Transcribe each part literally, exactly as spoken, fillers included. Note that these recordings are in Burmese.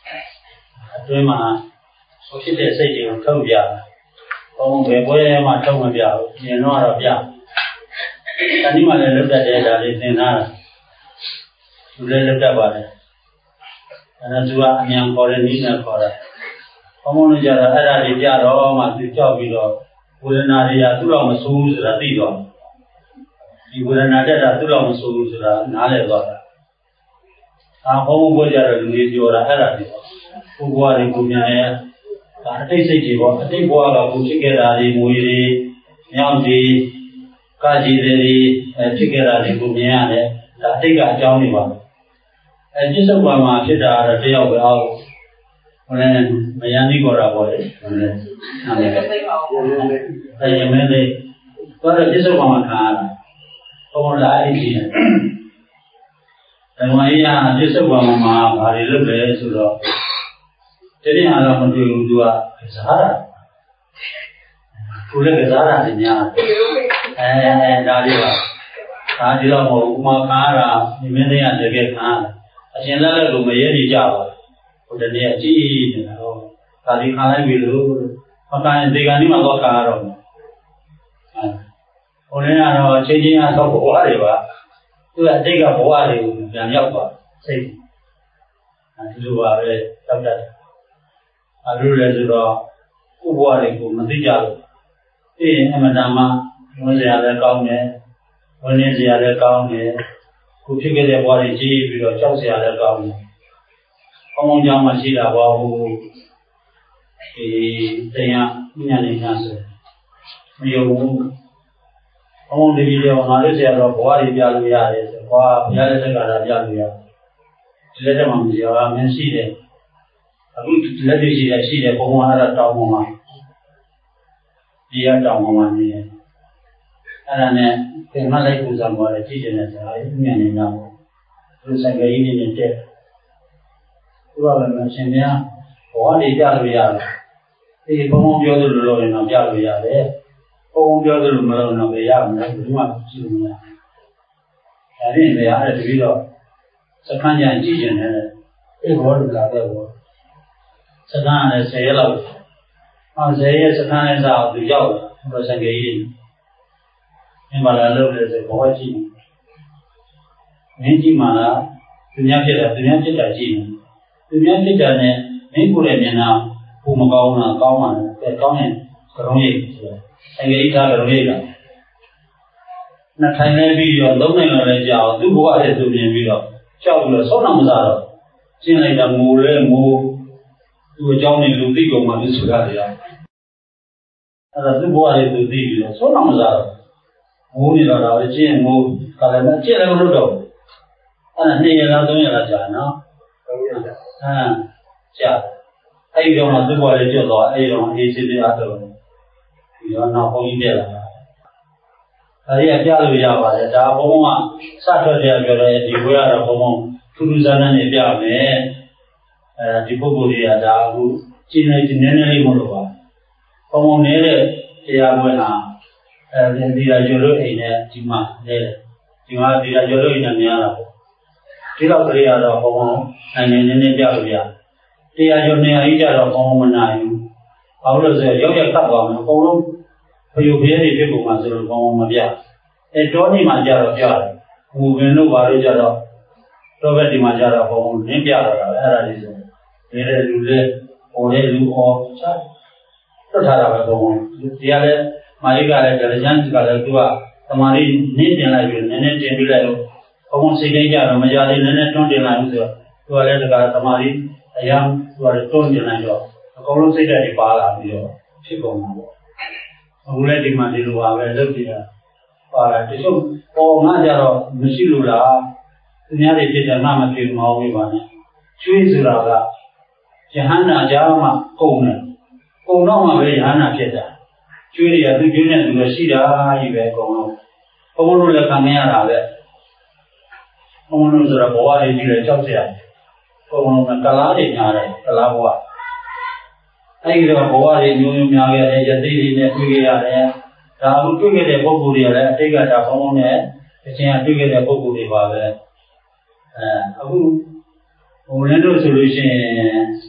အတွင်းမှာဖြစ်တဲ့စိတ်တွေကိုထုတ်ပြ။ဘုံဘယ်ပွဲမှာထုတ်မပြဘူး။မြင်တော့တော့ပြ။တဏှိမှလည်းလွတ်တတ်တဲ့ဒါလေးသင်ထားတာ။သူလည်းလွတ်တတ်ပါတယ်။အဲဒါသူကအမြန်ခေါ်တဲ့နည်းနဲ့ခေါ်တာ။ဘုံဘုံတို့ကြတော့အဲ့ဒါတွေပြတော့မှသူကြောက်ပြီးတော့ဝေဒနာတွေကသူ့တော့မဆိုးဘူးဆိုတာသိတော့ဒီဝေဒနာတက်တာသူ့တော့မဆိုးဘူးဆိုတာနားလည်သွားတာ။အာဘုံဘုံကြတော့လူတွေပြောတာအဲ့ဒါတွေပေါ့။ကိုယ်ဘဝတွေကိုမြန်ရဲ့ဒါအတိတ်စိတ်တွေပေါ့အတိတ်ဘဝကကိုဖြစ်ခဲ့တာတွေငွေတွေမြောက်တွေကာကြီးတွေဖြစ်ခဲ့တာတွေကိုမြင်ရတယ်ဒါအတိတ်ကအကြောင်းတွေပါအဲပြစ္ဆုတ်ပါမှာဖြစ်တာတော့တယောက်ပဲအောင်ဟိုလည်းမယန္တိခေါ်တာပေါ့လေဟိုလည်းနာမည်ပဲအဲယမင်းလေးတော့ပြစ္ဆုတ်ပါမှာခံရတာဘုံလာအဲ့ဒီဓမ္မကြီးကပြစ္ဆုတ်ပါမှာဘာတွေလုပ်လဲဆိုတော့တတိယတော့မတွေ့ဘူးသူကစားတာသူလည်းစားတာညများအဲအဲဒါလေးပါဒါဒီတော့မဟုတ်ဥမာခါရတာဒီမင်းတွေကတကယ်ခါရအရှင်လက်လက်ကိုမရဲနေကြပါဘူးဟိုတနေ့အကြည့်နေတာတော့ဒါဒီခါလိုက်ပြီလို့မကန်ဒီကနေ့မှတော့ခါရတော့အဲဟိုလည်းကတော့ချင်းချင်းအတော့ဘဝတွေပါသူကအတိတ်ကဘဝတွေကိုပြန်ရောက်သွားစိတ်အဲဒီလိုပါပဲတောက်တတ်အဲလိုလဲဆိုတော့ကိုယ်ဘဝတွေကိုမသိကြလို့အေးအမှန်တမ်းမှဝန်စရာလည်းကောင်းတယ်ဝန်နေစရာလည်းကောင်းတယ်ကိုဖြစ်ခဲ့တဲ့ဘဝတွေကြည့်ပြီးတော့ကြောက်စရာလည်းကောင်းတယ်။ကောင်းကောင်းကြောင်းမှရှိတာပါဘူးဒီတရားဉာဏ်နဲ့ညာဆိုမယုံဘူး။ကောင်းကောင်းဒီလိုရောငါတို့ဆရာတော်ဘဝတွေပြလို့ရတယ်ဆိုတော့ဘုရားရဲ့သက္ကာတာပြလို့ရတယ်။ဒီလက်ထက်မှာမပြောရမင်းရှိတယ်အခုလက်တွေ့ရှိတယ်ရှိတယ်ဘုံဘဝအဲ့ဒါတောင်းပေါ်မှာဒီရတောင်းပေါ်မှာနေတယ်အဲ့ဒါနဲ့သင်္ခါလိုက်ပူဇော်ပေါ်တယ်ကြည့်တယ်ဆိုတာအမြင်နေတာပေါ့သူစံကြကြီးနေနေတဲ့သူကလည်းမရှင်များဘဝတွေပြလို့ရတယ်ဒီဘုံဘုံပြောသလိုလိုရင်တော့ပြလို့ရတယ်ဘုံဘုံပြောသလိုမလို့တော့ပဲရမှာဘယ်သူမှကြည့်လို့မရအဲ့ဒီနေရာအဲ့တပြီးတော့စခန်းကြကြည့်ကျင်တယ်အဲ့ဘောလူလာတဲ့ဘောစခန်းနဲ့ဆယ်ရက်လောက်အော်ဆယ်ရက်စခန်းနဲ့စာသူရောက်တယ်ဘုရားစံကြကြီးမင်းမလာလို့လည်းဆိုဘောကြည့်မင်းကြည့်မှလားသူများဖြစ်တာသူများဖြစ်တာကြည့်သူများဖြစ်တာနဲ့မင်းကိုယ်ရဲ့မျက်နှာဘူမကောင်းတာကောင်းမှလည်းကောင်းရင်ကရုံးရိပ်ဆိုတော့စံကြကြီးသားကရုံးရိပ်ကနှစ်ထိုင်နေပြီးတော့လုံးနိုင်လို့လည်းကြောက်သူ့ဘဝရဲ့သူမြင်ပြီးတော့ကြောက်ပြီးတော့ဆုံးအောင်မစားတော့ရှင်းလိုက်တာငိုလဲငိုသူ့အကြောင်းနဲ့လူသိကုန်မှလို့ဆိုတာလေအဲ့ဒါသူ့ဘဝရဲ့သူသိပြီးတော့ဆုံးအောင်မစားတော့မိုးနေတော့တော့ကျင်းမိုးကလည်းမကျင်းလည်းမလုပ်တော့ဘူးအဲ့ဒါနှစ်ရက်လားသုံးရက်လားကြာနော်သုံးရက်ကြာဟမ်ကြာအဲ့ဒီတော့သူ့ဘဝလေးကျွတ်သွားအဲ့ဒီတော့အေးစစ်စစ်အားတော့ဒီတော့နောက်ဘုန်းကြီးပြလာတာဒါကြီးကကြားလို့ရပါတယ်ဒါဘုံဘုံကစထွက်ကြပြောတယ်ဒီဘွဲကတော့ဘုံဘုံထူးထူးဆန်းဆန်းနေပြမယ်အဲဒီပုဂ္ဂိုလ်တွေကဒါအခုကျင်းနေနည်းနည်းလေးမလို့ပါဘုံဘုံနေတဲ့တရားဘွဲဟာအဲဒီရာကျော်လို့အိမ်နဲ့ဒီမှာနေတယ်ဒီမှာဒီရာကျော်လို့အိမ်နဲ့များတာပေါ့ဒီတော့ကလေးကတော့ဘုံဘုံနိုင်နေနေပြလို့ရတရားကျော်နေရာကြီးကြတော့ဘုံဘုံမနိုင်ဘူးဘာလို့လဲဆိုတော့ရောက်ရခတ်သွားမယ်အကုန်လုံးဖယုတ်ဖျဲတွေဖြစ်ကုန်မှာဆိုတော့ဘုံဘုံမပြအဲတောနေမှာကြတော့ပြတယ်။ဘူပင်တို့ဘာလို့ကြတော့တောဘက်ဒီမှာကြတော့ဘုံနင်းပြတော့တာပဲအဲ့ဒါလေးဆိုနေတဲ့လူလေးဟိုလေးလူအော်ဆက်တွတ်ထားတာပဲဘုံဒီကလည်းမာရိကလည်းဒလချမ်းကလည်းသူကသမာဓိနင်းတင်လိုက်ပြီးနည်းနည်းတင်ပြီးလိုက်လို့ဘုံစိတ်တိုင်းကြတော့မကြသေးနည်းနည်းတွန်းတင်လိုက်လို့ဆိုတော့သူကလည်းတကသမာဓိအရာသူကလည်းတွန်းတင်လိုက်တော့အကုန်လုံးစိတ်ဓာတ်တွေပါလာပြီးတော့ဖြစ်ကုန်မှာပေါ့အခုလည်းဒီမှာဒီလိုပါပဲလုပ်ကြည့်တာပါတာတချို့ပေါ်မှကြတော့မရှိလို့လားသူများတွေဖြစ်တယ်မှမဖြစ်မအောင်ဘူးပါနဲ့ကျွေးဆိုတာကယဟန္တာကြားမှာကုန်တယ်ကုန်တော့မှပဲယဟန္တာဖြစ်တာကျွေးတွေကသူကျွေးနေသူလည်းရှိတာကြီးပဲအကုန်လုံးဘုံလို့လည်းခံရတာပဲဘုံလို့ဆိုတော့ဘဝတွေကြီးတယ်ကြောက်စရာဘုံလုံးကတလားတွေညားတယ်တလားဘဝအဲ့ဒီတော့ဘဝတွေမျိုးမျိုးများခဲ့တယ်ယသိတွေနဲ့တွေ့ခဲ့ရတယ်ဒါအခုတွေ့ခဲ့တဲ့ပုဂ္ဂိုလ်တွေကလည်းအတိတ်ကဒါဘုံလုံးနဲ့အချင်းအတွေ့ခဲ့တဲ့ပုဂ္ဂိုလ်တွေပါပဲအဲအခုဟိုလည်းတို့ဆိုလို့ရှိရင်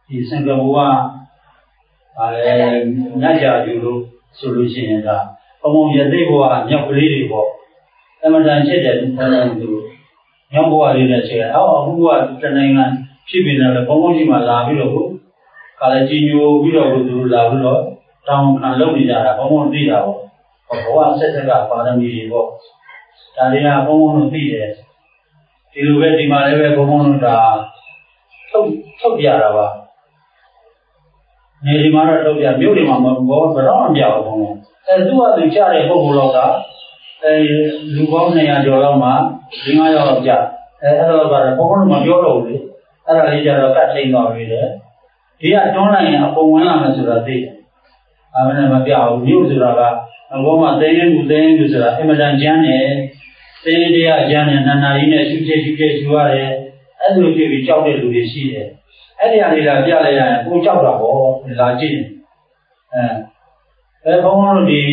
ဒီစံကဘဝအဲညကြယူလို့ဆိုလို့ရှိရင်ဒါဘုံဘုံရသိဘဝမြောက်ကလေးတွေပေါ့အမှန်တန်ဖြစ်တယ်ဘုံဘုံသူမြောက်ဘဝလေးနဲ့ချက်အော်အခုကတနိုင်ငံဖြစ်နေတယ်ဘုံဘုံကြီးမှလာပြီးတော့ကိုခါလည်းကြီးညိုပြီးတော့ကိုသူလာပြီးတော့တောင်းခံလုပ်နေကြတာဘုံဘုံသိတာပေါ့ဘဝဆက်ဆက်ကပါရမီတွေပေါ့ဒါတွေကဘုံဘုံတို့သိတယ်ဒီလိုပဲဒီမှာလည်းပဲဘုံဘုံတို့ဒါထုတ်ထုတ်ပြတာပါနေဒီမှာတော့ထုတ်ပြမြို့တွေမှာဘောဘယ်တော့မှမပြဘူးဘုံဘုံအဲသူကသူချတဲ့ပုံပေါ်တော့ကအဲလူပေါင်းနှစ်ရာကျော်လောက်မှဒီငါးယောက်လောက်ကြအဲအဲ့တော့ကတော့ဘုံဘုံတို့မပြောတော့ဘူးလေအဲ့ဒါလေးကြတော့ကတ်ထိန်သွားပြီလေဒီကတွန်းလိုက်ရင်အပုံဝင်လာမယ်ဆိုတာသိတယ်အဲမနဲ့မပြဘူးမြို့ဆိုတာကအဘောမှာသိရင်ကူသိရင်ကူဆိုတာအင်မတန်ကျန်းတယ်သိရင်တရားကျန်းတယ်နာနာကြီးနဲ့ရှုချက်ရှုချက်ရှုရတယ်အဲ့လိုဖြစ်ပြီးကြောက်တဲ့လူတွေရှိတယ်အဲ့ဒီအရာတွေကပြလိုက်ရရင်ကိုကြောက်တာပေါ့လာကြည့်အဲအဲဘုံဘုံတို့ဒီ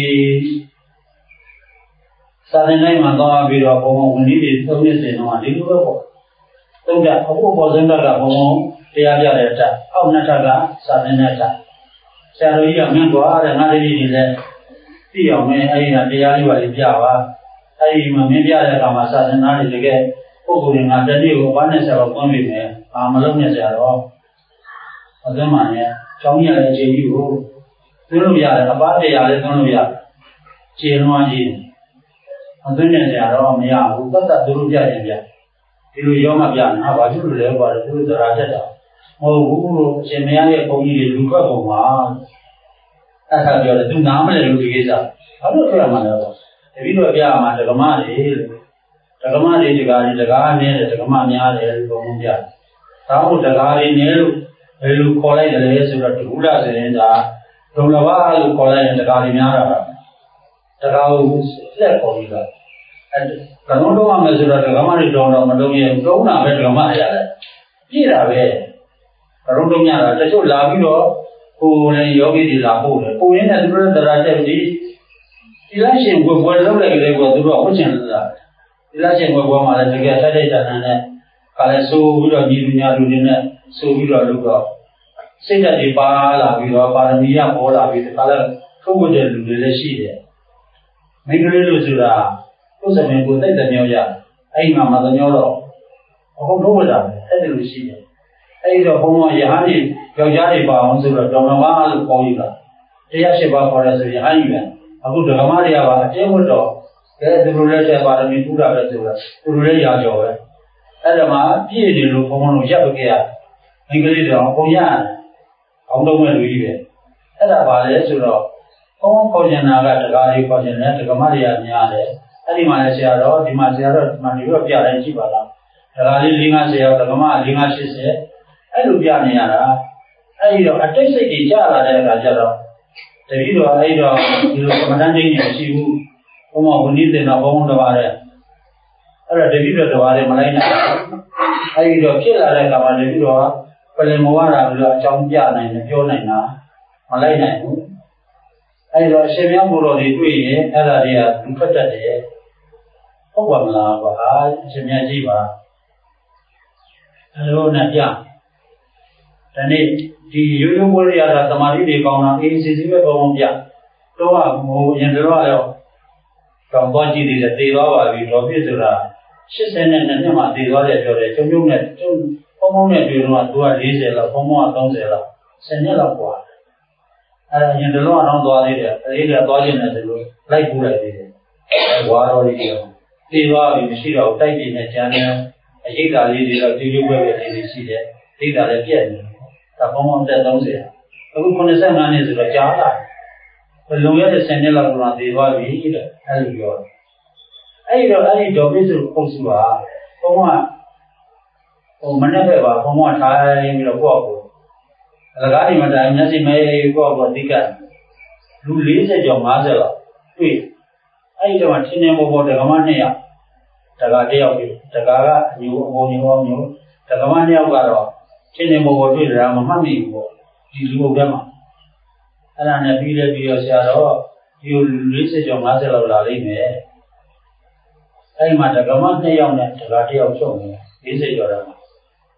စာသင်တိုင်းမှာသွားပြီးတော့ဘုံဘုံဝင်ကြီးတွေသုံးနေစင်တော့ဒီလိုပဲပေါ့သုံးကြအခုပေါ်စင်းကဘုံဘုံတရားပြတဲ့အတက်အောက်နှစ်ထပ်ကစာသင်တဲ့အတက်ဆရာတော်ကြီးကမင်းသွားတဲ့ငါတတိကြီးလည်းသိအောင်နဲ့အဲ့ဒီကတရားလေးပါလေးပြပါအဲ့ဒီမှာမင်းပြတဲ့အခါမှာစာသင်သားတွေတကယ်ပုဂ္ဂိုလ်တွေကတတိကိုဘာနဲ့ဆရာတော်ကွန်းပြီမယ်အာမလုံးနဲ့ဆရာတော်အသင်းမှလည်းကျောင်းကြီးရတဲ့အချိန်ကြီးကိုသိလို့ရတယ်အပားတရားလည်းသိလို့ရတယ်ခြေလွှမ်းကြီးအသင်းနဲ့ဆရာတော်မရဘူးတတ်တတ်သူတို့ပြရင်ပြဒီလိုရောမှပြနာဘာဖြစ်လို့လဲကွာသူတို့သရာတက်တာမဟုတ်ဘူးအရှင်မရရဲ့ဘုန်းကြီးတွေလူထွက်ပုံမှာအဲ့ဒါပြောတယ်သူနားမလဲလူဒီကိစ္စဘာလို့ပြောရမှာလဲပေါ့တပည့်တော်ပြရမှာဒကမတွေဒကမတွေဒကာတွေဒကာနဲ့ဒကမများတယ်ဘုံဘုံပြဒါမှမဟုတ်ဒကာတွေနဲ့လို့ဘယ်လိုခေါ်လိုက်တယ်လဲဆိုတော့ဒုလဆိုရင်ဒါဒုံလဘလို့ခေါ်လိုက်ရင်ဒကာတွေများတာပါဒကာကိုလက်ခေါ်ပြီးတော့အဲကံတော့တော့မယ်ဆိုတော့ဒကမတွေတော့တော့မလုံးရင်တုံးတာပဲဒကမရတယ်ပြည့်တာပဲကံတော့တော့များတာတချို့လာပြီးတော့ကိုယ်လည်းယောဂီတွေလာပို့တယ်ပို့ရင်းနဲ့သူတို့တရားတက်ပြီးဒီလားရှင်ဘွယ်ဘွယ်လုံးလိုက်လေကိုသူတို့ဝှချင်လာဒီလားရှင်ဘွယ်ဘွယ်မှာလည်းတကယ်ထိုက်ထိုက်တန်တန်နဲ့ခါလဲဆိုပြီးတော့ညီလူညာလူတွေနဲ့ဆိုပြီးတော့လုပ်တော့စိတ်ဓာတ်တွေပါလာပြီးတော့ပါရမီရပေါ်လာပြီးခါလဲထုတ်ဝတ်တဲ့လူတွေလည်းရှိတယ်မိဂရိလို့ဆိုတာကိုယ်စမယ်ကိုတိုက်တဲ့မြောက်ရအဲ့မှာမသမျောတော့အခုထုတ်ဝတ်တာပဲအဲ့ဒီလိုရှိတယ်အဲ့ဒီတော့ဘုံဘရဟန်းကြီးယောက်ျားတွေပါအောင်ဆိုတော့ဒေါမဘာလို့ခေါ်ယူတာတရားရှိပါခေါ်တယ်ဆိုရင်အဲ့ဒီပဲအခုဒကမတွေကပါအကျဉ်းဝတ်တော့ကဲသူတို့လည်းချက်ပါရမီပူတာပဲဆိုတော့သူတို့လည်းရာကျော်ပဲအဲ့ဒါမှပြည့်နေလို့ဘုံဘုံတို့ရပ်ပခဲ့ရအင်္ဂလိပ်တော်ပုံရအောင်တော့မဲ့လူကြီးပဲအဲ့ဒါပါလေဆိုတော့ဘုံခေါ်ကျင်တာကဒကာတွေခေါ်ကျင်တယ်ဒကမတွေကများတယ်အဲ့ဒီမှာလည်းဆရာတော်ဒီမှာဆရာတော်ဒီမှာနေတော့ပြတိုင်းကြည့်ပါလားဒကာလေး၄၅၀ရောက်ဒကမ၄၅၈၀အဲ့လိုပြနေရတာအဲ့ဒီတော့အတိတ်စိတ်တွေကြာလာတဲ့အခါကျတော့တတိတော့အဲ့ဒီတော့ဒီလိုကမ္မဋ္ဌာန်းကြီးမရှိဘူးဘုံမဝဏိသင်္နာဘုံတော်ပါတယ်အဲ့တော့တတိတော့တော်ပါတယ်မလိုက်နိုင်အဲ့ဒီတော့ဖြစ်လာတဲ့အခါမှာတတိတော့ပလင်မဝရဘူးလို့အကြောင်းပြနိုင်တယ်ပြောနိုင်တာမလိုက်နိုင်ဘူးအဲ့တော့အရှင်မြတ်ဘုရားတွေတွေ့ရင်အဲ့ဒါတွေကလူဖတ်တတ်တယ်ဟုတ်ပါမလားကွာအရှင်မြတ်ကြီးပါအဲ့လိုနဲ့ပြဒီနေ့ဒီရိုးရိုးပွဲရတာသမာဓိတွေကောင်းတာအေးစီစီပဲကောင်းပြတော့ဟိုရင်တော့တော့ကောင်းသွားကြည့်သေးတယ်သေသွားပါပြီတော့ပြည့်ဆိုတာ၈၀နဲ့နှစ်မှာသေသွားတယ်ပြောတယ်ကျုံကျုံနဲ့ကျုံပုံပုံနဲ့တွေ့တော့သူက၄၀လောက်ပုံပုံက၃၀လောက်၁၀နှစ်လောက်กว่าအဲ့ဒါရင်တော့အောင်သွားသေးတယ်အေးကသွားခြင်းနဲ့ဆိုလို့လိုက်ပူလိုက်သေးတယ်ဝါတော်လေးပြောသေသွားပြီမရှိတော့တိုက်ပြင်းနဲ့ကျန်တယ်အရေးတာလေးတွေတော့ကျူးကျူးပဲပဲလေးရှိတယ်ဒိဋ္ဌာလည်းပြည့်နေဒါပေါင်းပေါင်းတက်၃၀အခုခုနှစ်၅နှစ်ဆိုတော့ကြားလာဘယ်လိုရတဲ့ဆယ်နှစ်လောက်ကတော့သေသွားပြီတဲ့အဲ့လိုပြောတယ်အဲ့ဒီတော့အဲ့ဒီဒေါ်ပိစုအုပ်စုကဘုံကဟိုမနေ့ကပါဘုံကထားပြီးတော့ကိုယ့်ကိုအလကားဒီမှာတိုင်းမျက်စိမဲကိုယ့်ကိုအဓိကလူ၄၀ကျော်၅၀လောက်တွေ့အဲ့ဒီတော့ချင်းချင်းဘောဘောဒကမနှစ်ယောက်ဒကာတစ်ယောက်ပြီဒကာကအညိုအပေါ်ညိုအောင်ညိုဒကမနှစ်ယောက်ကတော့ချင်းချင်းဘောဘောတွေ့ကြတာမမှတ်မိဘူးပေါ့ဒီလူဘုရားမှာအဲ့ဒါနဲ့ပြီးလဲပြီးတော့ဆရာတော်ဒီ၄၀ကျော်၅၀လောက်လာလိမ့်မယ်အဲ့ဒီမှာဒကမနှစ်ယောက်နဲ့ဒကာတစ်ယောက်ချုပ်နေ၄၀ကျော်တာမှာ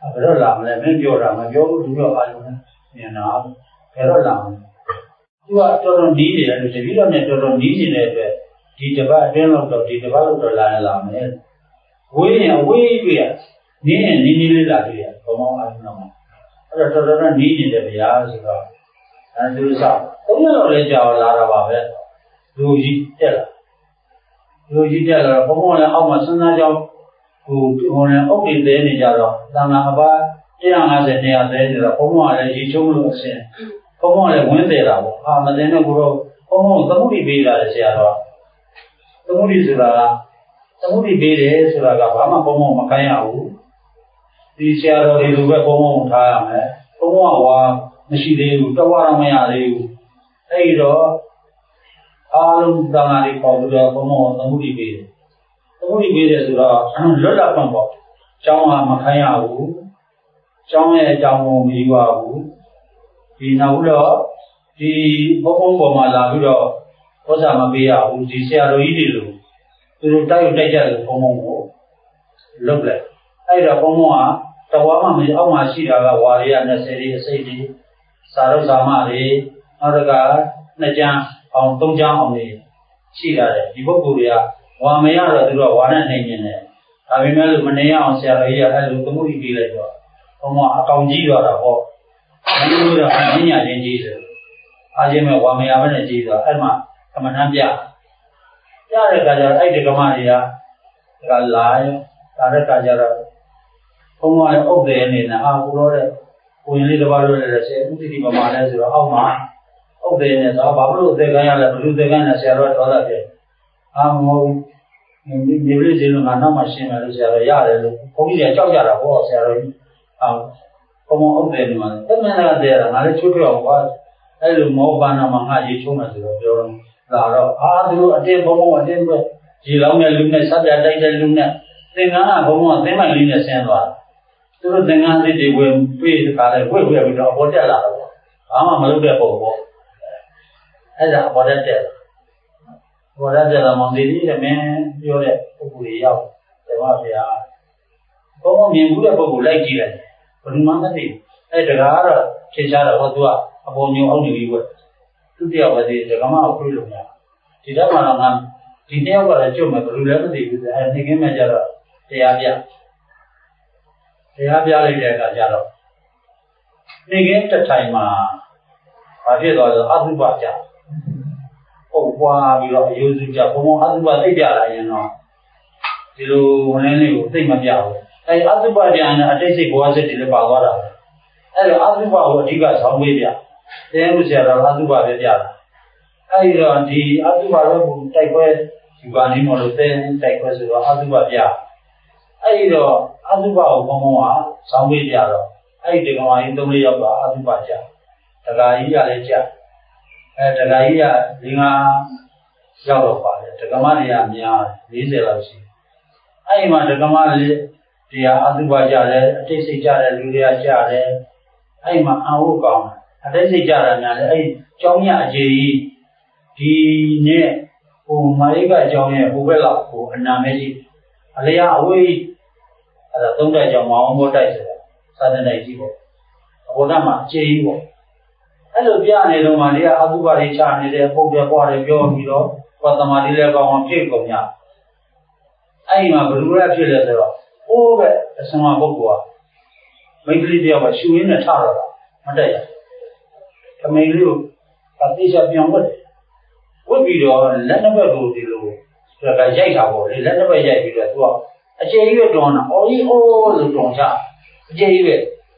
ဘယ်တော့လာမလဲမင်းပြောတာမပြောဘူးသူပြောအားလုံးနဲ့မြင်တာဘယ်တော့လာမလဲသူကတော်တော်နီးနေတယ်လို့တပည့်တော်နဲ့တော်တော်နီးနေတဲ့အတွက်ဒီတပတ်အတွင်းလောက်တော့ဒီတပတ်လောက်တော့လာရင်လာမယ်ဝေးရင်ဝေးပြရနင်းရင်နီးနီးလေးလာပြရဘုံမောင်းအားလုံးတော့အဲ့တော့တော်တော်နီးနေတယ်ဗျာဆိုတော့အဲသူစားသုံးရက်လောက်လည်းကြာလာတာပါပဲလူကြီးတက်လာလူကြီးတက်လာတော့ဘုံမောင်းလည်းအောက်မှာစဉ်းစားကြောင်းဟိုဟိုလည်းအုတ်တွေသေးနေကြတော့သံဃာအပါone fifty two hundသေးနေတော့ဘုံမောင်းလည်းရေချုံလို့အစင်ဘုံမောင်းလည်းဝင်းသေးတာပေါ့အာမသိတော့ကိုတော့ဘုံမောင်းသမှုတိပေးတာလေဆရာတော်သမှုတိဆိုတာသမှုတိပေးတယ်ဆိုတာကဘာမှဘုံမောင်းမခိုင်းရဘူးဒီဆရာတော်တွေလိုပဲဘုံမောင်းထားရမယ်ဘုံမောင်းကဝါမရှိသေးဘူးတဝါတော့မရသေးဘူးအဲ့ဒီတော့အားလုံးသံဃာတွေပေါ်ပြီးတော့ဘုံမောင်းသမှုတိပေးတယ်သမှုတိပေးတယ်ဆိုတော့လွတ်လပ်ခွင့်ပေါ့ကျောင်းကမခိုင်းရဘူးကျောင်းရဲ့အကြောင်းကိုမယူရဘူးဒီနောက်တော့ဒီဘုံဘုံပေါ်မှာလာပြီးတော့ဥစ္စာမပေးရဘူးဒီဆရာတော်ကြီးတွေလိုသူတို့တိုက်ရိုက်တိုက်ကြတယ်ဘုံဘုံကိုလုတ်လိုက်အဲ့တော့ဘုံဘုံကတဝါမှမအောက်မှာရှိတာကဝါရီရtwentyတွေအစိတ်တွေစာရုပ်စာမတွေနောက်တစ်ခါနှစ်ကျန်းအောင်သုံးကျန်းအောင်တွေရှိလာတယ်ဒီပုဂ္ဂိုလ်တွေကဝါမရတော့သူတို့ဝါနဲ့နေနေတယ်ဒါပေမဲ့လို့မနေအောင်ဆရာတော်ကြီးကအဲ့လိုသမှုကြီးပေးလိုက်တော့ဘုံကအကောင်ကြီးတော့တာပေါ့မင်းတို့တော့အင်းညာချင်းကြီးတယ်အားချင်းမဲ့ဝါမရဘဲနဲ့ကြီးတော့အဲ့မှာကမ္မဋ္ဌာန်းပြပြတဲ့အခါကျတော့အဲ့ဒီကမ္မတွေကဒါကလာရောဒါတဲ့အခါကျတော့ဘုံကလည်းအုပ်တယ်နေနဲ့အာကိုတော့တဲ့ကိုရင်လေးတစ်ပါးလို့လည်းဆရာဥတိတိပမာလဲဆိုတော့အောက်မှာအုပ်တယ်နေဆိုတော့ဘာလို့အသေးခံရလဲဘယ်လိုသေခံလဲဆရာတော်တော်တာပြအာမဟုတ်ဒီဒီလိုစီလုံးကနောက်မှရှင်းမယ်လို့ဆရာတော်ရတယ်လို့ဘုန်းကြီးကကြောက်ကြတာဟောဆရာတော်ကြီးအောင်ဘုံအုပ်တယ်နေမှာအဲ့မင်းကတည်းကငါလည်းချွတ်ပြောင်းကွာအဲ့လိုမောပါနာမှာငါရေချုံးမယ်ဆိုတော့ပြောတော့လာတော့အာသူတို့အတင်းဘုံဘုံအတင်းပဲရေလောင်းတဲ့လူနဲ့စပြတိုက်တဲ့လူနဲ့သင်္ကန်းကဘုံဘုံသင်္မိုင်လေးနဲ့ဆင်းသွားသူတို့သင်္ကန်းစစ်တွေဝင်ပြေးတခါလဲဝှက်ဝှက်ပြီးတော့အပေါ်တက်လာတော့ဘာမှမလုပ်တဲ့ပုံပေါ့အဲ့ဒါအပေါ်တက်တက်ဘောရကြလာမှဒီဒီလည်းမင်းပြောတဲ့ပုဂ္ဂိုလ်တွေရောက်တယ်ဗျာဗျာဘုံဘုံမြင်ဘူးတဲ့ပုဂ္ဂိုလ်လိုက်ကြည့်တယ်ဘယ်သူမှမသိဘူးအဲ့ဒါကတော့ထင်ရှားတော့ဟောသူကအပေါ်ညုံအောက်နေပြီးဝက်သူတယောက်ပဲဒီကမ္မကိုပြေးလို့မရဒီတော့မှတော့ငါဒီတယောက်ကလည်းကြုံမယ်ဘယ်လိုလဲမသိဘူးအဲ့ဒီကင်းမဲ့ကြတော့တရားပြတရားပြလိုက်တဲ့အခါကျတော့နေကင်းတစ်ထိုင်မှာဘာဖြစ်သွားလဲအသုဘကြဟုတ်ပွားပြီးတော့အယုစုကြဘုံဘုံအသုဘသိကြလာရင်တော့ဒီလိုဝင်လင်းလေးကိုသိမပြဘူးအဲအသုဘကြံနဲ့အတိတ်စိတ်ဘဝစိတ်တွေလည်းပါသွားတာအဲတော့အသုဘကိုအဓိကဆောင်ပေးပြတဲမှုဆရာတော်အသုဘပဲပြတာအဲဒီတော့ဒီအသုဘတော့တိုက်ပွဲယူပါနေမလို့တဲတိုက်ပွဲဆိုတော့အသုဘပြအဲဒီတော့အသုဘကိုဘုံဘုံကဆောင်ပေးပြတော့အဲဒီဒီကောင်ကြီးသုံးလေးယောက်ကအသုဘကြတခါကြီးကလည်းကြအဲတခါကြီးက၄၅ရောက်တော့ပါတယ်ဒကမတွေကများfortyလောက်ရှိအဲ့ဒီမှာဒကမလေးတရားအသုဘကြတယ်အတိတ်စိတ်ကြတယ်လူတွေကကြတယ်အဲ့ဒီမှာအဟုတ်ကောင်းအတိတ်စိတ်ကြတာများတယ်အဲ့ဒီကျောင်းရအကြီးကြီးဒီနေ့ဟိုမာရိကအကြောင်းရဲ့ဟိုဘက်လောက်ဟိုအနာမဲရှိအလျာအဝေးအဲ့ဒါသုံးတိုက်ကြောင်မအောင်ဘောတိုက်ဆိုတာစာသင်တိုက်ကြီးပေါ့အဘောဓမှာအကြီးကြီးပေါ့အဲ့လိုပြနေတော့မှဒီကအသုဘတွေချနေတယ်ပုတ်ပြပွားတယ်ပြောပြီးတော့ဘာသမာဓိလည်းကောင်းအောင်ဖြည့်ကုန်ရအဲ့ဒီမှာဘယ်လိုလဲဖြစ်လဲဆိုတော့ဟိုးပဲအစမပုဂ္ဂိုလ်ကမိဂလိတယောက်ကရှူရင်းနဲ့ထတော့တာမတက်ရအမေလေးကိုအသေးချပြောင်းဝတ်တယ်ဝတ်ပြီးတော့လက်နှစ်ဘက်ကိုဒီလိုဆိုတော့ရိုက်တာပေါ့လေလက်နှစ်ဘက်ရိုက်ပြီးတော့သူကအကျေကြီးပဲတွန်းတာအော်ကြီးအိုးလို့တွန်းချအကျေကြီးပဲ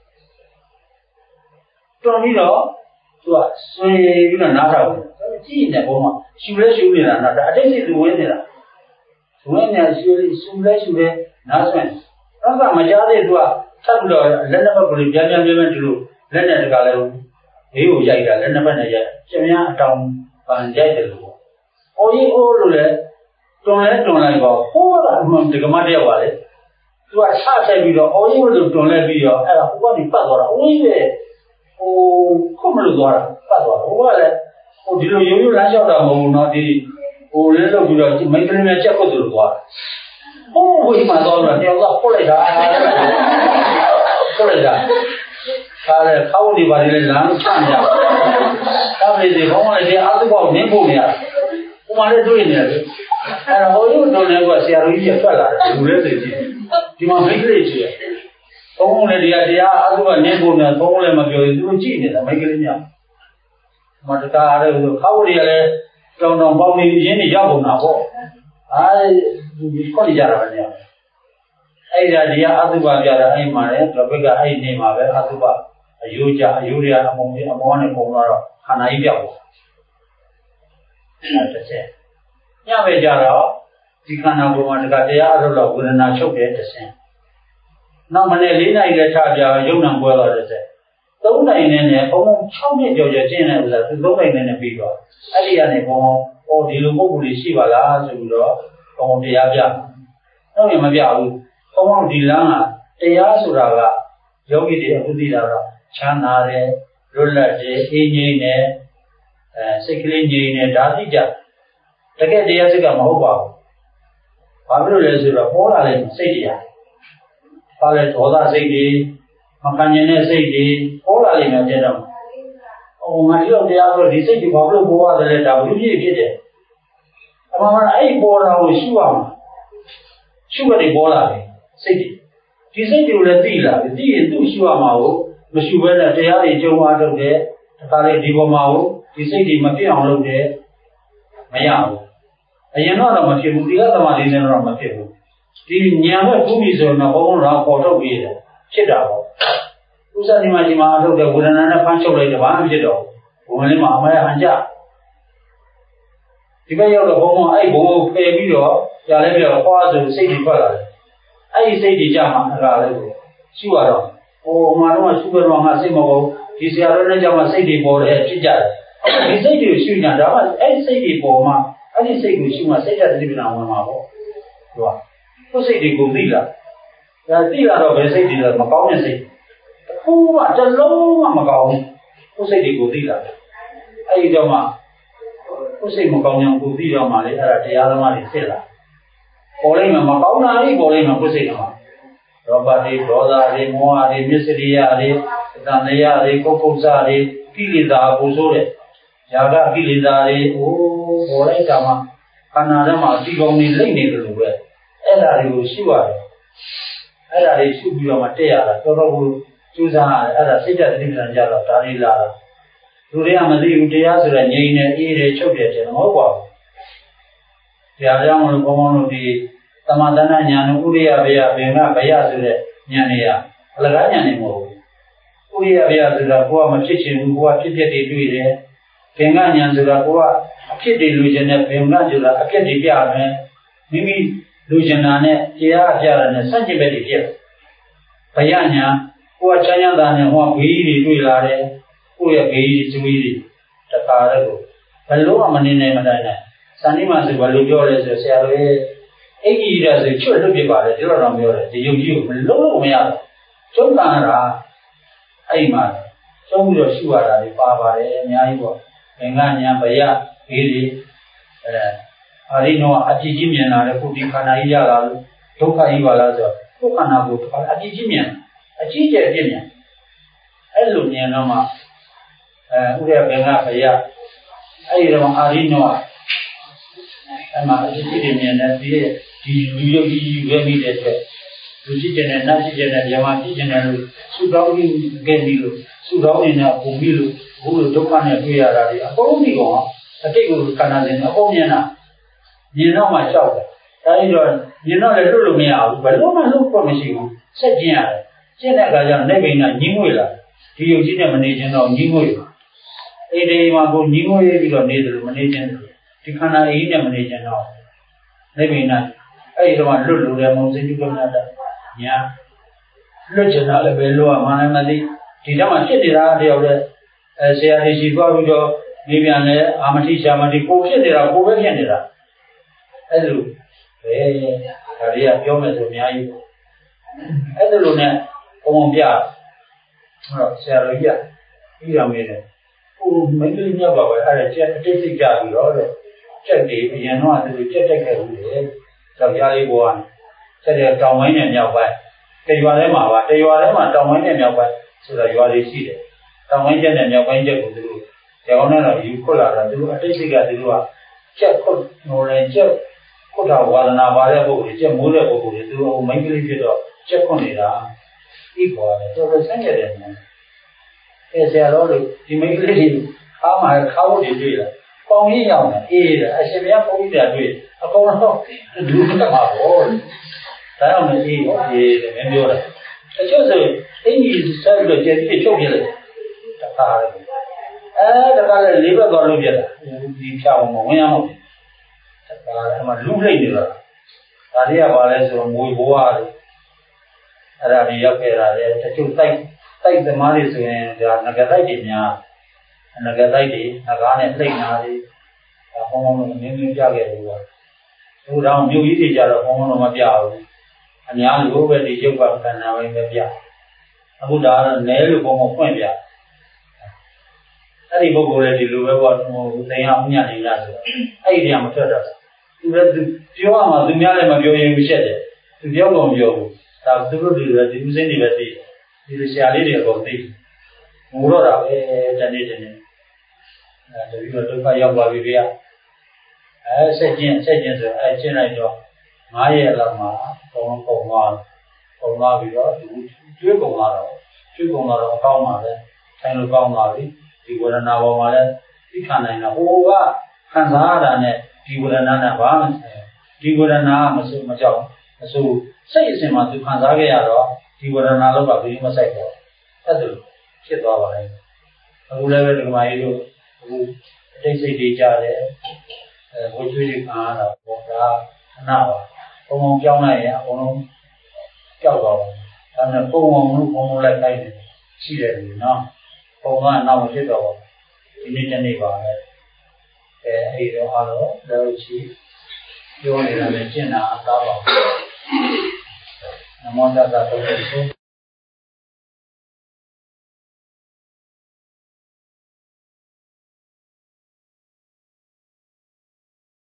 တွန်းပြီးတော့သူကဆွေပြီးတော့နားထောင်တယ်ကြည့်နေဘုံမှာရှူလဲရှူနေတာနော်ဒါအတိတ်စိတ်သူဝင်နေတာဝင်နေရှူရှူလဲရှူလဲနားဆွင့်တော့ကမကြားသေးသူကထပ်ပြီးတော့လက်နှစ်ဘက်ကလေးပြန်ပြန်ပြန်ပြန်ဒီလိုလက်နဲ့တကလည်းဘေးကိုရိုက်တာလက်နှစ်ဘက်နဲ့ရိုက်ကျမအတောင်ပန်ရိုက်တယ်လို့ပေါ့။အော်ကြီးအိုးလို့လဲတွန်လဲတွန်လိုက်တော့ဟိုးတာဒီကမတယောက်ပါလေ။သူကဆဆက်ပြီးတော့အော်ကြီးလို့တွန်လဲပြီးတော့အဲ့ဒါဟိုကနေပတ်သွားတာအိုးကြီးပဲဟိုခုမလို့သွားတာပတ်သွားတာဟိုကလည်းဟိုဒီလိုရိုးရိုးလမ်းလျှောက်တာမဟုတ်ဘူးနော်ဒီဟိုလဲလို့ပြီးတော့မိန်းကလေးနဲ့ချက်ဖို့သူလို့သွားတာဟိုးဝိမှသွားတော့တယောက်ကပုတ်လိုက်တာကဟုတ်လေလားဒါလည်းခေါင်းဒီပါလေလမ်းချမ်းကြဒါပေမဲ့ဘောင်းလည်းဒီအတုပေါက်နင်းဖို့နေရဥမာလည်းတွေ့နေတယ်အဲ့တော့ဟိုလိုတော်နေကဆရာတော်ကြီးထွက်လာတယ်လူလည်းသိကြည့်ဒီမှာမိတ်ကလေးကြီးရဘုံလည်းဒီကတရားအတုကနင်းဖို့နေဘုံလည်းမပြောရင်သူတို့ကြည့်နေတာမိတ်ကလေးများမတကားလည်းခေါင်းတွေကလည်းတောင်တောင်ပေါင်းနေရင်းနေရောက်ကုန်တာပေါ့အဲဒီခေါ်ကြတာပဲเนี่ยအဲ့ဒါဒီကအတုပပြတာအဲ့မှာလေဘက်ကအဲ့နေမှာပဲအတုပအယိုးကြအယိုးတွေအမုံတွေအမောနဲ့ပုံတော့ခန္ဓာကြီးပြောက်သွားအဲ့ဒါတစ်ချက်ညပဲကြတော့ဒီခန္ဓာကိုယ်မှာတကတရားအထုတ်တော့ဝေဒနာချုပ်တဲ့တစ်ဆင့်နောက်မနေ့၄နိုင်လည်းထားပြရုံဏပွဲတော့တစ်ဆက်သုံးနိုင်နဲ့နဲ့ဘုံ၆နှစ်ကျော်ကျော်ကျင်းတဲ့ဥစ္စာသူသုံးနိုင်နဲ့နဲ့ပြီးတော့အဲ့ဒီကနေဘုံဟောဒီလိုပုဂ္ဂိုလ်ကြီးရှိပါလားဆိုပြီးတော့ဘုံတရားပြတော့ရင်မပြဘူးဘုံဒီလမ်းကတရားဆိုတာကယောဂီတွေအခုသိတာတော့ချမ်းသာတယ်လွတ်လပ်တယ်အေးငြိမ်းတယ်အဲစိတ်ကလေးငြိမ်းတယ်ဒါသိကြတကယ်တရားစိတ်ကမဟုတ်ပါဘူးဘာဖြစ်လို့လဲဆိုတော့ပေါ်လာတဲ့စိတ်တရားပါလေဒေါသစိတ်တွေမခံကျင်တဲ့စိတ်တွေပေါ်လာလိမ့်မယ်တဲ့တော့ဟိုငါဒီတော့တရားဆိုဒီစိတ်တွေဘာလို့ပေါ်ရတယ်လဲဒါဘုရားဖြစ်တယ်အမှန်မှန်အဲ့ပေါ်လာကိုရှုရမှာရှုရတယ်ပေါ်လာတယ်စိတ်ဒီစိတ်တွေကိုလည်းသိလာပြီသိရင်သူ့ရှုရမှာကိုမရှုဘဲနဲ့တရားတွေကြုံအားထုတ်တယ်တခါလေဒီပေါ်မှာကိုဒီစိတ်တွေမပြည့်အောင်လုပ်တယ်မရဘူးအရင်တော့မဖြစ်ဘူးတရားသမားလေးနဲ့တော့မဖြစ်ဘူးဒီညာဘက်ကူးပြီဆိုတော့ဘုံတော့ပေါ်ထုတ်ပြီးတယ်ဖြစ်တာပေါ့ဥစ္စာဒီမှာဒီမှာအထုတ်တဲ့ဝေဒနာနဲ့ဖမ်းချုပ်လိုက်တယ်ဘာမှမဖြစ်တော့ဘူးဘုံလေးမှာအမဲဟန်ကြဒီဘက်ရောက်တော့ဘုံကအဲ့ဘုံကိုဖယ်ပြီးတော့ကြာလဲပြီးတော့ဟောဆိုစိတ်တွေထွက်လာတယ်အဲ့ဒီစိတ်တွေကြမှာအခါလေးကိုရှုရတော့ဟိုမှာတော့ရှုရတော့ငါစိတ်မဟုတ်ဒီဆရာတော်နဲ့ကြောင့်စိတ်တွေပေါ်တယ်ဖြစ်ကြတယ်ဒီစိတ်တွေကိုရှုနေတာဒါမှအဲ့ဒီစိတ်တွေပေါ်မှာအဲ့ဒီစိတ်ကိုရှုမှစိတ်ဓာတ်တိပ္ပဏဝင်မှာပေါ့သူကကိုယ်စိတ်တွေကိုသိလာဒါသိလာတော့ဘယ်စိတ်တွေလဲမကောင်းတဲ့စိတ်ခုမှတလုံးမှမကောင်းဘူးကိုယ်စိတ်တွေကိုသိလာအဲ့ဒီတော့မှကိုယ်စိတ်မကောင်းအောင်ကိုသိတော့မှလေအဲ့ဒါတရားသမားတွေဖြစ်လာပေါ်လိုက်မှာမကောင်းတာလေးပေါ်လိုက်မှာကိုယ်စိတ်ကရောဘတွေဒေါသတွေမောဟတွေမစ္စရိယတွေသံဃာတွေပုဂ္ဂုဇတွေကိလေသာကိုဆိုတဲ့ຢာကကိလေသာတွေအိုးပေါ်လိုက်တာမှခန္ဓာထဲမှာဒီကောင်းနေလိမ့်နေတယ်လို့ပဲအဲ့ဒါတွေကိုရှုရတယ်အဲ့ဒါတွေရှုပြီးတော့မှတက်ရတာတော်တော်ကိုကျူးစားရတယ်အဲ့ဒါစိတ်ဓာတ်တိပ္ပံကြတော့ဒါလေးလာတာလူတွေကမသိဘူးတရားဆိုတဲ့ငြိမ်နေအေးတယ်ချုပ်တယ်တဲ့မဟုတ်ပါဘူးတရားကြောင့်လို့ဘုံဘုံတို့ဒီသမထနာဉာဏ်နဲ့ဥရိယဘေယဘေငဘယဆိုတဲ့ဉာဏ်တွေကအလကားဉာဏ်တွေမဟုတ်ဘူးဥရိယဘေယဆိုတာကိုကမဖြစ်ချင်ဘူးကိုကဖြစ်ဖြစ်တွေတွေ့တယ်ဘေငဉာဏ်ဆိုတာကိုကအဖြစ်တွေလူကျင်တဲ့ဘေငဆိုတာအဖြစ်တွေပြမယ်မိမိလူကျင်တာနဲ့တရားပြတာနဲ့စัจจิဘက်တွေဖြစ်ဘယဉာဏ်ကိုကချမ်းသာတဲ့ဟောဘေးတွေတွေ့လာတယ်ကိုယ့်ရဲ့ဘေးကြီးကျွေးတွေတခါတည်းကိုဘယ်လိုမှမနေနိုင်မတိုင်းနဲ့စံဒီမှာဆိုဘယ်လိုပြောလဲဆိုဆရာတော်ရဲ့အိတ်ကြီးတဲ့ဆိုချွတ်လွတ်ပြပါလေဒီလိုတော့ပြောတယ်ဒီယုံကြည်ကိုမလုံးလို့မရဘူးကျုံးတာတာအဲ့မှာကျုံးပြီးတော့ရှုရတာတွေပါပါတယ်အများကြီးပေါ့ငင်္ဂညာဘယဘေးတွေအဲအာရိနောအကြည့်ကြီးမြင်လာတဲ့ခုဒီခန္ဓာကြီးရလာလို့ဒုက္ခကြီးပါလားဆိုတော့ခုခန္ဓာကိုအကြည့်ကြီးမြင်အကြည့်ကျယ်ပြည့်မြင်အဲ့လိုမြင်တော့မှအဲဥရဘေငဘယအဲ့ဒီတော့အာရိနောအဲ့မှာအကြည့်ကြီးမြင်တဲ့ဒီဒီလူယုတ်ကြီးဝဲမိတဲ့အတွက်လူကြည့်တဲ့နတ်ကြည့်တဲ့မြမကြည့်တဲ့လို့စုတောင်းကြီးခဲ့ပြီးလို့စုတောင်းနေတာပုံပြီးလို့ဘုလိုဒုက္ခနဲ့တွေ့ရတာတွေအကုန်ဒီကောင်အတိတ်ကိုခန္ဓာနဲ့အကုန်မြင်တာမြင်တော့မှကြောက်တယ်အဲဒီတော့မြင်တော့လည်းလွတ်လို့မရဘူးဘယ်လိုမှလုပ်ဖို့မရှိဘူးဆက်ကျင်ရတယ်ကျင့်တဲ့အခါကျတော့နေဗိနာညင်းငွေလာဒီယုတ်ကြီးနဲ့မနေခြင်းတော့ညင်းငွေလာအေးဒီမှာကိုညင်းငွေပြီးတော့နေတယ်လို့မနေခြင်းဒီခန္ဓာအေးနဲ့မနေခြင်းတော့နေဗိနာအဲ့ဒီတော့လွတ်လို့လည်းမုံစိတ်ပြုလုပ်တာညာလွတ်ချင်တာလည်းပဲလို့မှလည်းမသိဒီတော့မှဖြစ်နေတာတယောက်လည်းအဲဆရာကြီးရှိသွားပြီးတော့နေပြန်လဲအာမတိရှာမတိကိုဖြစ်နေတာကိုပဲဖြစ်နေတာအဲ့လိုပဲဒါတွေကပြောမယ်ဆိုအများကြီးအဲ့လိုနဲ့ဘုံဘုံပြဟောဆရာတော်ကြီးပြီးရမယ်လေဟိုမင်းကြီးမြောက်ပါပဲအဲ့ဒါကျက်အတိတ်စိတ်ကြပြီးတော့ကျက်တွေအရင်တော့သူကျက်တက်ခဲ့ဘူးလေကြောက်ကြလေးဘောကဆက်တဲ့တောင်ပိုင်းနဲ့မြောက်ပိုင်း Cái yuan đấy mà và cái yuan đấy mà trong mấy ngày nhau vậy, sự là yuan gì xí đấy, trong mấy cái này nhau mấy cái cũng được, cái con này là yêu khổ là là được, cái gì cả được à, chết khổ, ngồi lên chết, khổ đau quá là nào vào đây bố đi, chết mua đây bố đi, từ ông mấy cái gì đó, chết con này là, ít quá đấy, tôi phải xem cái đấy này, cái xe đó được, thì mấy cái gì, khao mà khao thì gì là, con ý nhau này, ý là, anh xem nhá, con ý là gì, con nó, đúng cái mà bố. Tại ông này gì có gì để em vô đây. Cái chỗ rồi, cái gì sao được chuyện cái chỗ gì đấy. Tất cả là à, tất cả là lý vật gọi luôn vậy là đi theo một cái nhau. Tất cả là mà lúc lên được. Ta đi vào đây rồi mùi bùa rồi. Ra đi học cái ra đây, cái chỗ tay tay cái mà đi rồi là nó cái tay gì nhà, nó cái tay gì, nó cái này tay nhà đi. Không không nên nên ra cái gì. Tôi đang nhiều ý thì giờ là không nó mà biểu. Anh nhớ lúc về đi chung vào cái nào em bia, aku đã nể lúc có một cái bia, cái gì bố gọi đi lúc về vào một cái nhà nhà đi ra rồi, ai đi làm cái đó, tu về tiêu mà tu nhà này mà tiêu gì cũng chết, tu tiêu cũng tiêu, ta tu rồi đi rồi tu sinh đi về đi, đi xe đi đi cũng đi, mua rồi đó, cái này cái này, rồi bây giờ tôi phải giao vào bia, ai sẽ chuyện sẽ chuyện rồi, ai chuyện này rồi. Ngay là mà con con ngon, con ngon vì đó chuối con ngon rồi, chuối con ngon rồi con mà đấy, thành lúc con ngon đi, thì bữa nào mà đấy, cái khăn này là ô quá, khăn giá là này, thì bữa nào là vàng này, thì bữa nào mà số mà chọn, mà số xây xây mà từ khăn giá cái đó, thì bữa nào lúc bảo cái mà xây rồi, thế rồi, chết vào vậy, aku lấy về được mấy điều, aku đây xây đi cha đấy, tôi chuối đi khăn là bỏ ra nào. Ông ông trong này ông ông kéo vào, làm là ông ông lúc ông lại đây này, chỉ để nó, ông anh nào chết rồi, thì nên chân đi vào đây, cái ấy đó alo, đâu chỉ, vô này là mình chỉ là tao bảo, nam mô a di đà phật.